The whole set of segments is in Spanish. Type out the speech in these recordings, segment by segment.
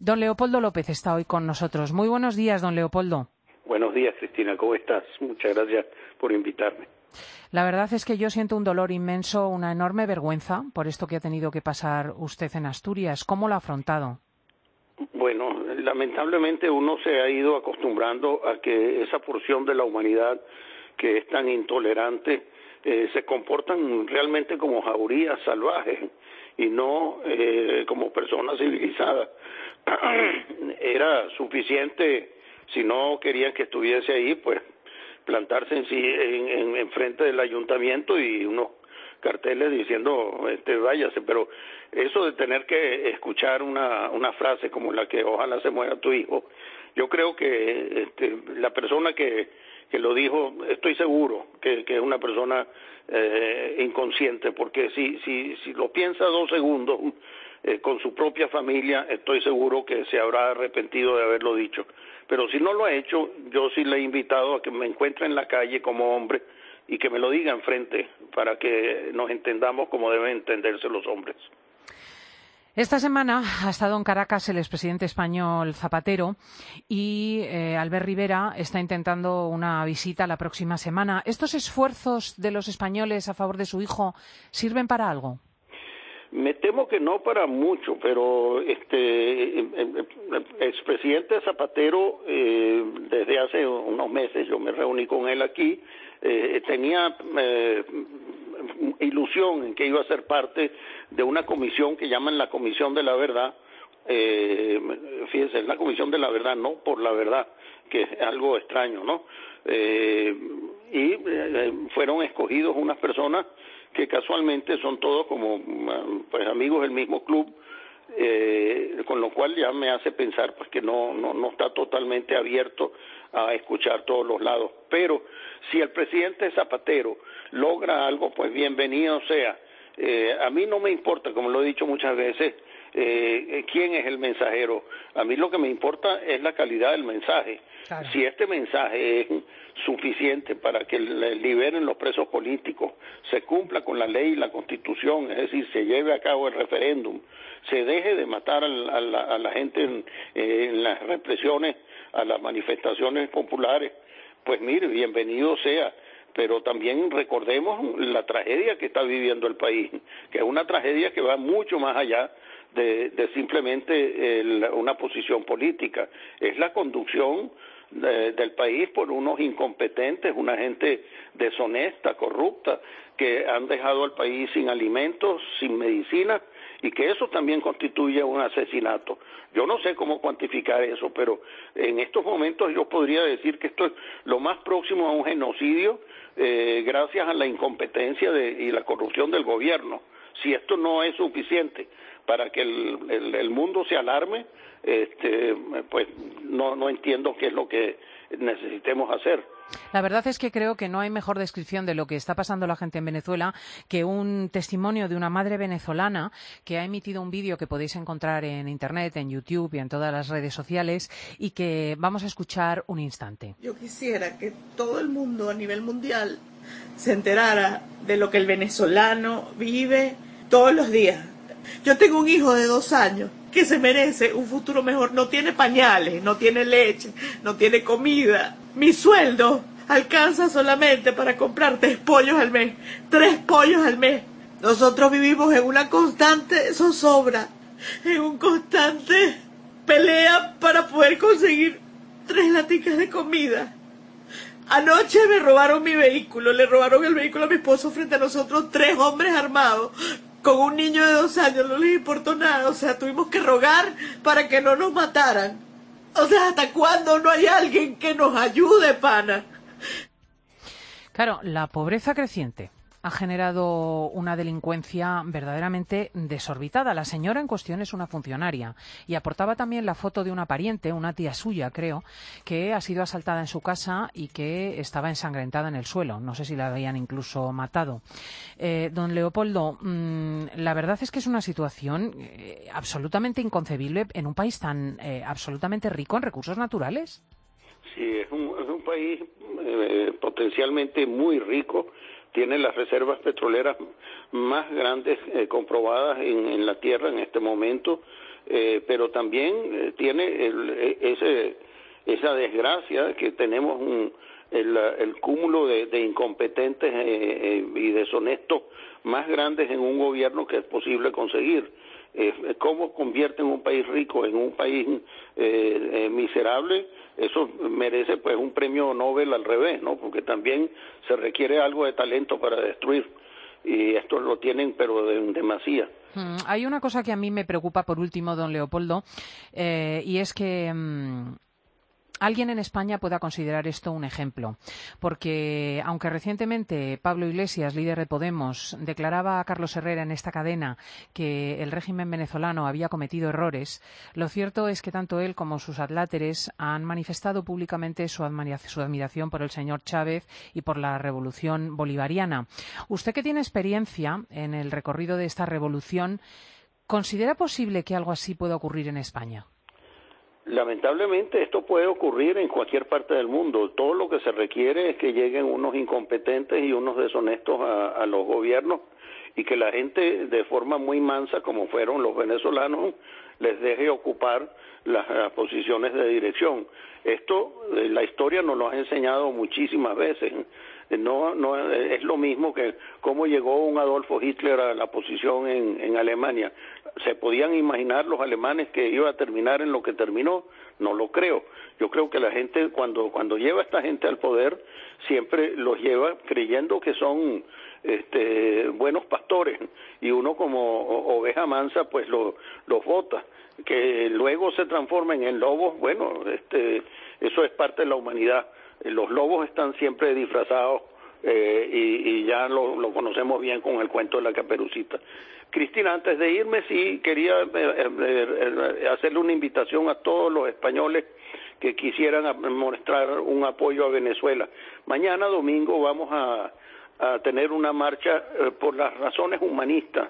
Don Leopoldo López está hoy con nosotros. Muy buenos días, don Leopoldo. Buenos días, Cristina, ¿cómo estás? Muchas gracias por invitarme. La verdad es que yo siento un dolor inmenso, una enorme vergüenza por esto que ha tenido que pasar usted en Asturias. ¿Cómo lo ha afrontado? Bueno, lamentablemente uno se ha ido acostumbrando a que esa porción de la humanidad que es tan intolerante se comportan realmente como jaurías salvajes y no como personas civilizadas. Era suficiente, si no querían que estuviese ahí, pues plantarse en frente del ayuntamiento y unos carteles diciendo váyase, pero eso de tener que escuchar una frase como la que ojalá se muera tu hijo, yo creo que la persona que lo dijo, estoy seguro que es una persona inconsciente, porque si lo piensa 2 segundos con su propia familia, estoy seguro que se habrá arrepentido de haberlo dicho. Pero si no lo ha hecho, yo sí le he invitado a que me encuentre en la calle como hombre y que me lo diga enfrente para que nos entendamos como deben entenderse los hombres. Esta semana ha estado en Caracas el expresidente español Zapatero y Albert Rivera está intentando una visita la próxima semana. ¿Estos esfuerzos de los españoles a favor de su hijo sirven para algo? Me temo que no para mucho, pero el expresidente Zapatero, desde hace unos meses, yo me reuní con él aquí, tenía ilusión en que iba a ser parte de una comisión que llaman la Comisión de la Verdad. Fíjense, es la Comisión de la Verdad, no por la verdad, que es algo extraño, ¿no? Fueron escogidos unas personas que casualmente son todos como pues amigos del mismo club, con lo cual ya me hace pensar pues que no está totalmente abierto a escuchar todos los lados. Pero si el presidente Zapatero logra algo, pues bienvenido sea. A mí no me importa, como lo he dicho muchas veces, quién es el mensajero. A mí lo que me importa es la calidad del mensaje. Claro. Si este mensaje es suficiente para que liberen los presos políticos, se cumpla con la ley y la Constitución, es decir, se lleve a cabo el referéndum, se deje de matar a la gente en las represiones, a las manifestaciones populares, pues mire, bienvenido sea. Pero también recordemos la tragedia que está viviendo el país, que es una tragedia que va mucho más allá de simplemente una posición política. Es la conducción del país por unos incompetentes, una gente deshonesta, corrupta, que han dejado al país sin alimentos, sin medicina, y que eso también constituye un asesinato. Yo no sé cómo cuantificar eso, pero en estos momentos yo podría decir que esto es lo más próximo a un genocidio, gracias a la incompetencia y la corrupción del gobierno. Si esto no es suficiente para que el mundo se alarme, pues no entiendo qué es lo que necesitemos hacer. La verdad es que creo que no hay mejor descripción de lo que está pasando la gente en Venezuela que un testimonio de una madre venezolana que ha emitido un vídeo que podéis encontrar en Internet, en YouTube y en todas las redes sociales y que vamos a escuchar un instante. Yo quisiera que todo el mundo a nivel mundial se enterara de lo que el venezolano vive todos los días. Yo tengo un hijo de 2 años que se merece un futuro mejor. No tiene pañales, no tiene leche, no tiene comida. Mi sueldo alcanza solamente para comprar 3 pollos al mes. 3 pollos al mes. Nosotros vivimos en una constante zozobra, en un constante pelea para poder conseguir 3 laticas de comida. Anoche me robaron mi vehículo, le robaron el vehículo a mi esposo frente a nosotros 3 hombres armados. Con un niño de 2 años no les importó nada, o sea, tuvimos que rogar para que no nos mataran. O sea, ¿hasta cuándo no hay alguien que nos ayude, pana? Claro, la pobreza creciente ha generado una delincuencia verdaderamente desorbitada. La señora en cuestión es una funcionaria y aportaba también la foto de una pariente, una tía suya, creo, que ha sido asaltada en su casa y que estaba ensangrentada en el suelo. No sé si la habían incluso matado. Don Leopoldo, la verdad es que es una situación absolutamente inconcebible en un país tan absolutamente rico en recursos naturales. Sí, es un país potencialmente muy rico. Tiene las reservas petroleras más grandes comprobadas en la tierra en este momento. pero también tiene esa desgracia que tenemos el cúmulo de incompetentes y deshonestos más grandes en un gobierno que es posible conseguir. ¿Cómo convierten un país rico en un país miserable? Eso merece pues un premio Nobel al revés, ¿no? Porque también se requiere algo de talento para destruir, y esto lo tienen pero en demasía. Hay una cosa que a mí me preocupa por último, don Leopoldo, y es que alguien en España pueda considerar esto un ejemplo, porque aunque recientemente Pablo Iglesias, líder de Podemos, declaraba a Carlos Herrera en esta cadena que el régimen venezolano había cometido errores, lo cierto es que tanto él como sus adláteres han manifestado públicamente su admiración por el señor Chávez y por la revolución bolivariana. Usted, que tiene experiencia en el recorrido de esta revolución, ¿considera posible que algo así pueda ocurrir en España? Lamentablemente esto puede ocurrir en cualquier parte del mundo. Todo lo que se requiere es que lleguen unos incompetentes y unos deshonestos a los gobiernos, y que la gente, de forma muy mansa, como fueron los venezolanos, les deje ocupar las posiciones de dirección. Esto la historia nos lo ha enseñado muchísimas veces. No es lo mismo que cómo llegó un Adolfo Hitler a la posición en Alemania. ¿Se podían imaginar los alemanes que iba a terminar en lo que terminó? No lo creo. Yo creo que la gente, cuando lleva a esta gente al poder, siempre los lleva creyendo que son buenos pastores, y uno como oveja mansa pues los vota. Que luego se transformen en lobos, bueno, eso es parte de la humanidad. Los lobos están siempre disfrazados, y ya lo conocemos bien con el cuento de la Caperucita. Cristina, antes de irme, sí quería hacerle una invitación a todos los españoles que quisieran mostrar un apoyo a Venezuela. Mañana domingo vamos a tener una marcha por las razones humanistas.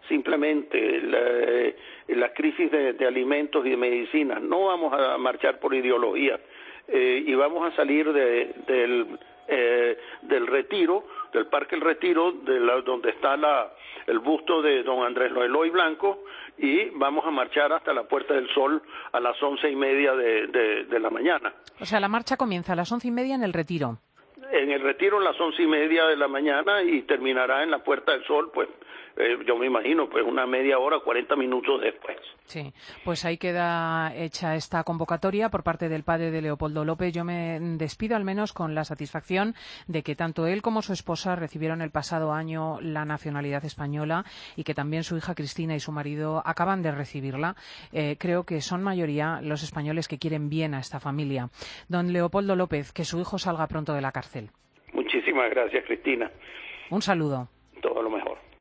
Simplemente la crisis de alimentos y de medicinas. No vamos a marchar por ideología, y vamos a salir del Retiro, del Parque El Retiro, donde está el busto de don Andrés Eloy Blanco, y vamos a marchar hasta la Puerta del Sol a las 11:30 de la mañana. O sea, la marcha comienza a las 11:30 en el Retiro. En el Retiro a las 11:30 de la mañana, y terminará en la Puerta del Sol, pues yo me imagino, pues una media hora, 40 minutos después. Sí, pues ahí queda hecha esta convocatoria por parte del padre de Leopoldo López. Yo me despido al menos con la satisfacción de que tanto él como su esposa recibieron el pasado año la nacionalidad española, y que también su hija Cristina y su marido acaban de recibirla. Creo que son mayoría los españoles que quieren bien a esta familia. Don Leopoldo López, que su hijo salga pronto de la cárcel. Muchísimas gracias, Cristina. Un saludo. Todo lo mejor.